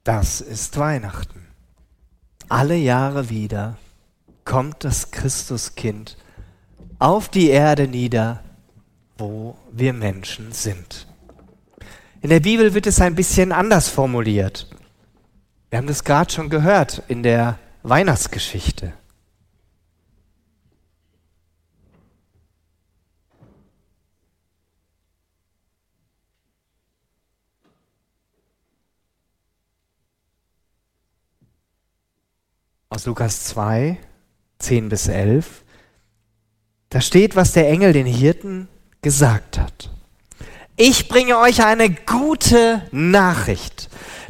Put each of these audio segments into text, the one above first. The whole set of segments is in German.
Das ist Weihnachten. Alle Jahre wieder kommt das Christuskind auf die Erde nieder, wo wir Menschen sind. In der Bibel wird es ein bisschen anders formuliert. Wir haben das gerade schon gehört in der Weihnachtsgeschichte. Aus Lukas 2, 10-11. Da steht, was der Engel den Hirten gesagt hat. Ich bringe euch eine gute Nachricht,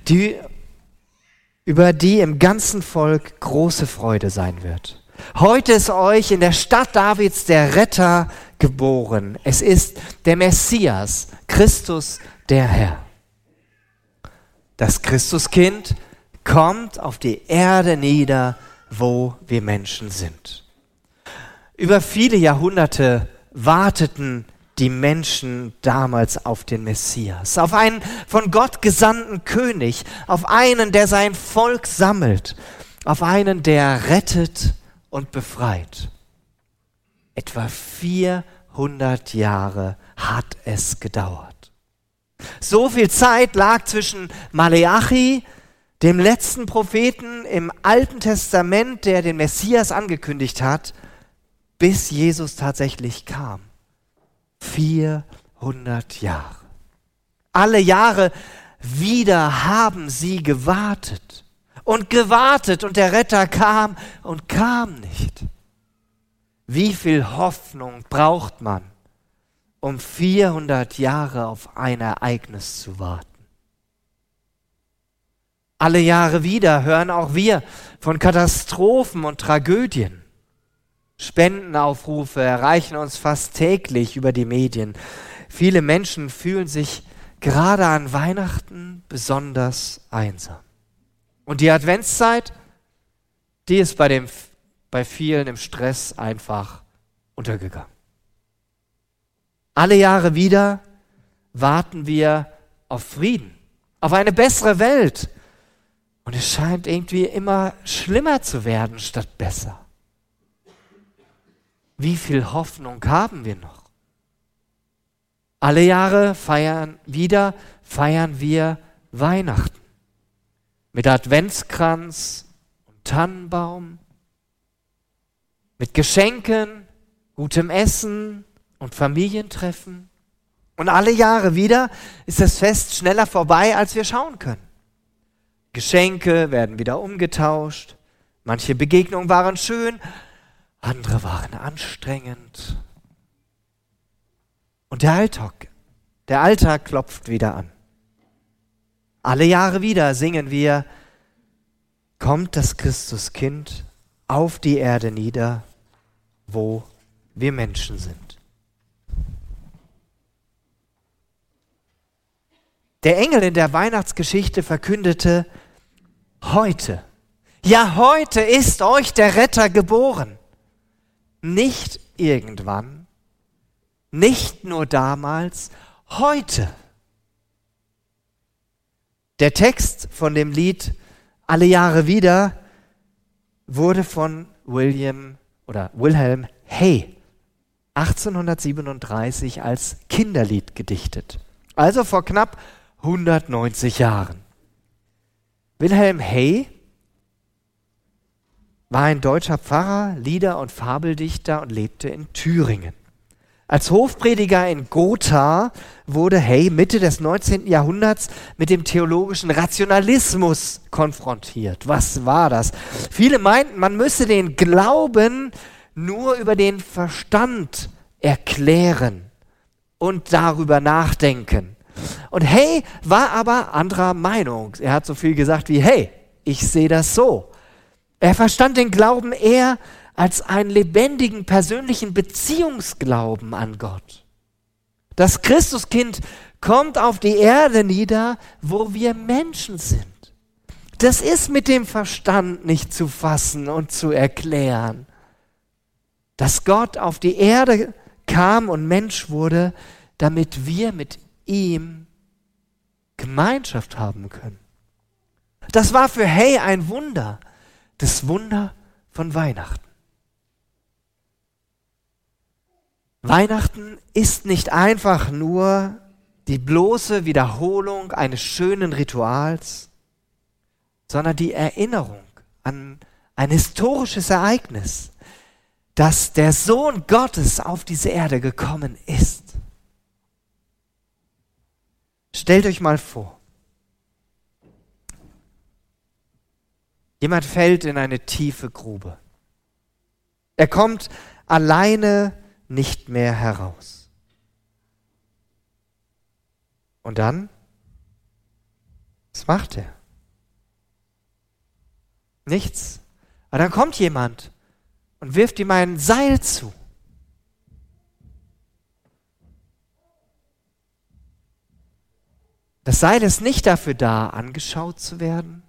über die im ganzen Volk große Freude sein wird. Heute ist euch in der Stadt Davids der Retter geboren. Es ist der Messias, Christus der Herr. Das Christuskind kommt auf die Erde nieder, wo wir Menschen sind. Über viele Jahrhunderte warteten die Menschen damals auf den Messias, auf einen von Gott gesandten König, auf einen, der sein Volk sammelt, auf einen, der rettet und befreit. Etwa 400 Jahre hat es gedauert. So viel Zeit lag zwischen Maleachi, dem letzten Propheten im Alten Testament, der den Messias angekündigt hat, bis Jesus tatsächlich kam. 400 Jahre. Alle Jahre wieder haben sie gewartet und der Retter kam und kam nicht. Wie viel Hoffnung braucht man, um 400 Jahre auf ein Ereignis zu warten? Alle Jahre wieder hören auch wir von Katastrophen und Tragödien. Spendenaufrufe erreichen uns fast täglich über die Medien. Viele Menschen fühlen sich gerade an Weihnachten besonders einsam. Und die Adventszeit, die ist bei vielen im Stress einfach untergegangen. Alle Jahre wieder warten wir auf Frieden, auf eine bessere Welt. Und es scheint irgendwie immer schlimmer zu werden statt besser. Wie viel Hoffnung haben wir noch? Alle Jahre feiern wir Weihnachten. Mit Adventskranz und Tannenbaum, mit Geschenken, gutem Essen und Familientreffen. Und alle Jahre wieder ist das Fest schneller vorbei, als wir schauen können. Geschenke werden wieder umgetauscht. Manche Begegnungen waren schön, andere waren anstrengend. Und der Alltag klopft wieder an. Alle Jahre wieder singen wir, kommt das Christuskind auf die Erde nieder, wo wir Menschen sind. Der Engel in der Weihnachtsgeschichte verkündete, heute ist euch der Retter geboren. Nicht irgendwann, nicht nur damals, heute. Der Text von dem Lied Alle Jahre wieder wurde von Wilhelm Hay 1837 als Kinderlied gedichtet. Also vor knapp 190 Jahren. Wilhelm Hay war ein deutscher Pfarrer, Lieder- und Fabeldichter und lebte in Thüringen. Als Hofprediger in Gotha wurde Hay Mitte des 19. Jahrhunderts mit dem theologischen Rationalismus konfrontiert. Was war das? Viele meinten, man müsse den Glauben nur über den Verstand erklären und darüber nachdenken. Und Hay war aber anderer Meinung. Er hat so viel gesagt wie, hey, ich sehe das so. Er verstand den Glauben eher als einen lebendigen, persönlichen Beziehungsglauben an Gott. Das Christuskind kommt auf die Erde nieder, wo wir Menschen sind. Das ist mit dem Verstand nicht zu fassen und zu erklären. Dass Gott auf die Erde kam und Mensch wurde, damit wir mit ihm Gemeinschaft haben können. Das war für Hay ein Wunder, das Wunder von Weihnachten. Weihnachten ist nicht einfach nur die bloße Wiederholung eines schönen Rituals, sondern die Erinnerung an ein historisches Ereignis, dass der Sohn Gottes auf diese Erde gekommen ist. Stellt euch mal vor, jemand fällt in eine tiefe Grube. Er kommt alleine nicht mehr heraus. Und dann? Was macht er? Nichts. Aber dann kommt jemand und wirft ihm ein Seil zu. Das Seil ist nicht dafür da, angeschaut zu werden.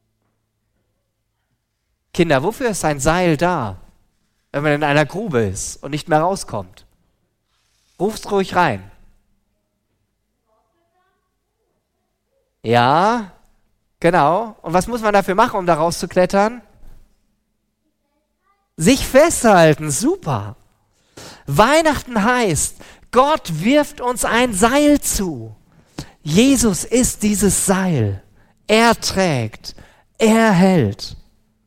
Kinder, wofür ist ein Seil da, wenn man in einer Grube ist und nicht mehr rauskommt? Ruf's ruhig rein. Ja, genau. Und was muss man dafür machen, um da rauszuklettern? Sich festhalten, super. Weihnachten heißt, Gott wirft uns ein Seil zu. Jesus ist dieses Seil. Er trägt, er hält.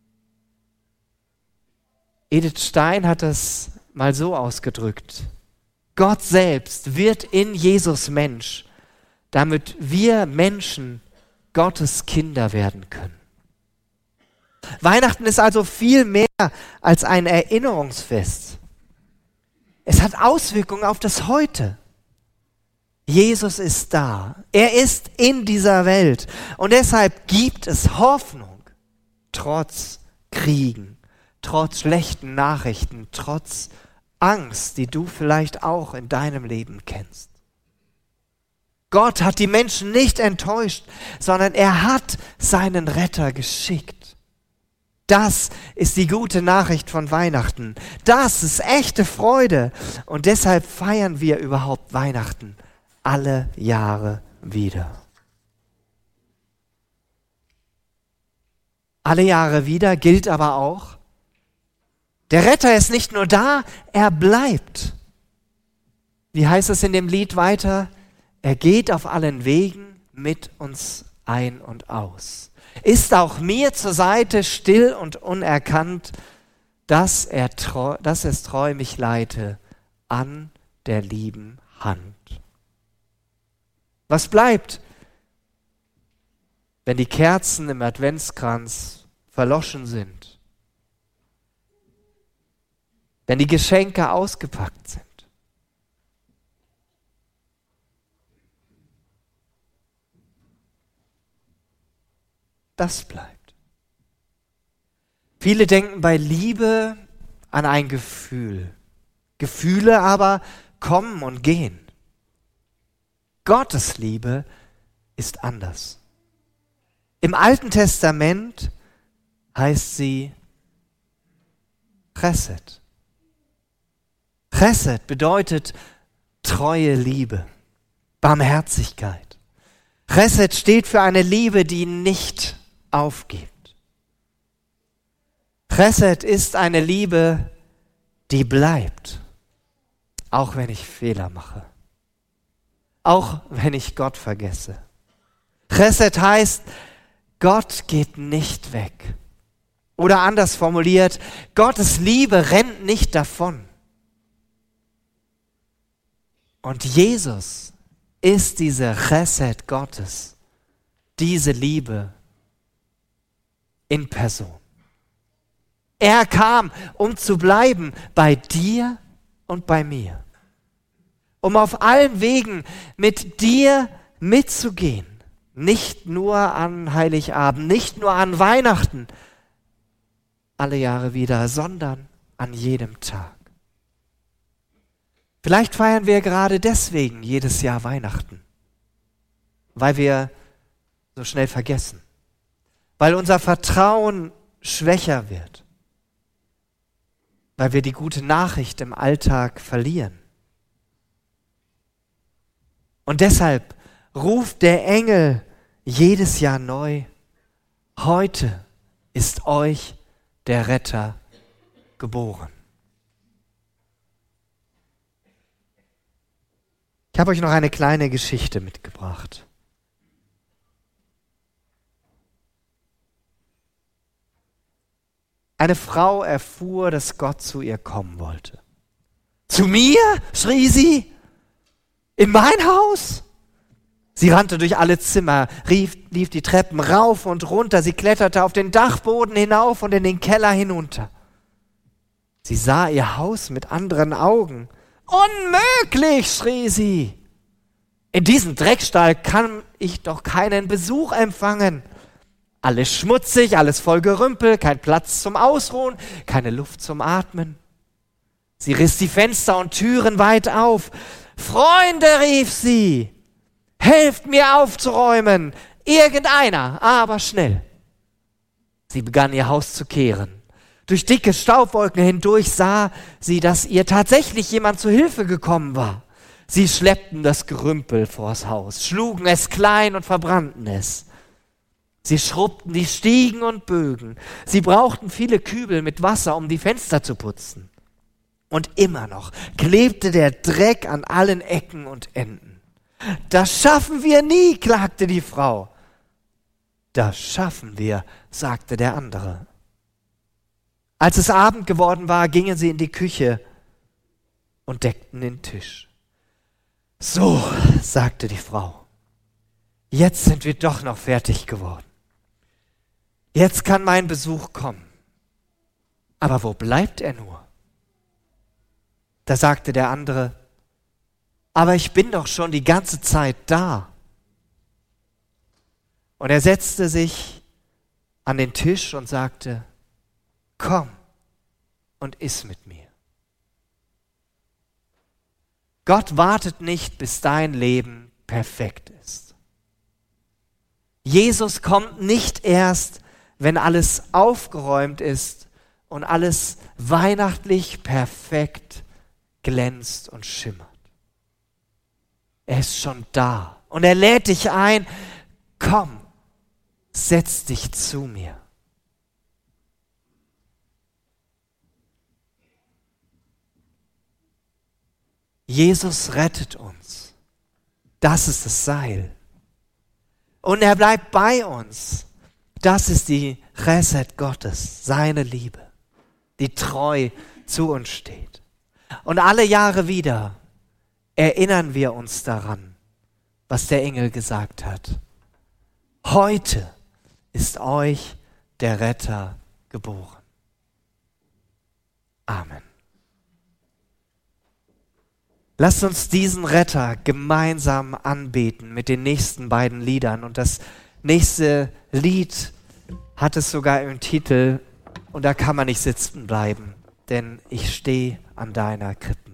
Edith Stein hat das mal so ausgedrückt. Gott selbst wird in Jesus Mensch, damit wir Menschen Gottes Kinder werden können. Weihnachten ist also viel mehr als ein Erinnerungsfest. Es hat Auswirkungen auf das Heute. Jesus ist da. Er ist in dieser Welt. Und deshalb gibt es Hoffnung, trotz Kriegen, trotz schlechten Nachrichten, trotz Angst, die du vielleicht auch in deinem Leben kennst. Gott hat die Menschen nicht enttäuscht, sondern er hat seinen Retter geschickt. Das ist die gute Nachricht von Weihnachten. Das ist echte Freude. Und deshalb feiern wir überhaupt Weihnachten alle Jahre wieder. Alle Jahre wieder gilt aber auch, der Retter ist nicht nur da, er bleibt. Wie heißt es in dem Lied weiter? Er geht auf allen Wegen mit uns ein und aus. Ist auch mir zur Seite, still und unerkannt, dass es treu mich leite an der lieben Hand. Was bleibt, wenn die Kerzen im Adventskranz verloschen sind? Wenn die Geschenke ausgepackt sind? Das bleibt. Viele denken bei Liebe an ein Gefühl. Gefühle aber kommen und gehen. Gottes Liebe ist anders. Im Alten Testament heißt sie Chesed. Chesed bedeutet treue Liebe, Barmherzigkeit. Chesed steht für eine Liebe, die nicht aufgibt. Chesed ist eine Liebe, die bleibt, auch wenn ich Fehler mache, auch wenn ich Gott vergesse. Chesed heißt, Gott geht nicht weg. Oder anders formuliert, Gottes Liebe rennt nicht davon. Und Jesus ist diese Chesed Gottes, diese Liebe in Person. Er kam, um zu bleiben bei dir und bei mir. Um auf allen Wegen mit dir mitzugehen. Nicht nur an Heiligabend, nicht nur an Weihnachten, alle Jahre wieder, sondern an jedem Tag. Vielleicht feiern wir gerade deswegen jedes Jahr Weihnachten, weil wir so schnell vergessen, weil unser Vertrauen schwächer wird, weil wir die gute Nachricht im Alltag verlieren. Und deshalb ruft der Engel jedes Jahr neu: Heute ist euch der Retter geboren. Ich habe euch noch eine kleine Geschichte mitgebracht. Eine Frau erfuhr, dass Gott zu ihr kommen wollte. Zu mir? Schrie sie. In mein Haus? Sie rannte durch alle Zimmer, lief die Treppen rauf und runter. Sie kletterte auf den Dachboden hinauf und in den Keller hinunter. Sie sah ihr Haus mit anderen Augen. Unmöglich, schrie sie. In diesem Dreckstall kann ich doch keinen Besuch empfangen. Alles schmutzig, alles voll Gerümpel, kein Platz zum Ausruhen, keine Luft zum Atmen. Sie riss die Fenster und Türen weit auf. Freunde, rief sie, helft mir aufzuräumen, irgendeiner, aber schnell. Sie begann ihr Haus zu kehren. Durch dicke Staubwolken hindurch sah sie, dass ihr tatsächlich jemand zu Hilfe gekommen war. Sie schleppten das Gerümpel vors Haus, schlugen es klein und verbrannten es. Sie schrubbten die Stiegen und Bögen. Sie brauchten viele Kübel mit Wasser, um die Fenster zu putzen. Und immer noch klebte der Dreck an allen Ecken und Enden. Das schaffen wir nie, klagte die Frau. Das schaffen wir, sagte der andere. Als es Abend geworden war, gingen sie in die Küche und deckten den Tisch. So, sagte die Frau, jetzt sind wir doch noch fertig geworden. Jetzt kann mein Besuch kommen. Aber wo bleibt er nur? Da sagte der andere, aber ich bin doch schon die ganze Zeit da. Und er setzte sich an den Tisch und sagte, komm und iss mit mir. Gott wartet nicht, bis dein Leben perfekt ist. Jesus kommt nicht erst, wenn alles aufgeräumt ist und alles weihnachtlich perfekt glänzt und schimmert. Er ist schon da und er lädt dich ein, komm, setz dich zu mir. Jesus rettet uns. Das ist das Seil. Und er bleibt bei uns. Das ist die Chesed Gottes, seine Liebe, die treu zu uns steht. Und alle Jahre wieder erinnern wir uns daran, was der Engel gesagt hat. Heute ist euch der Retter geboren. Amen. Lasst uns diesen Retter gemeinsam anbeten mit den nächsten beiden Liedern. Und das nächste Lied hat es sogar im Titel und da kann man nicht sitzen bleiben, denn ich stehe an deiner Krippe.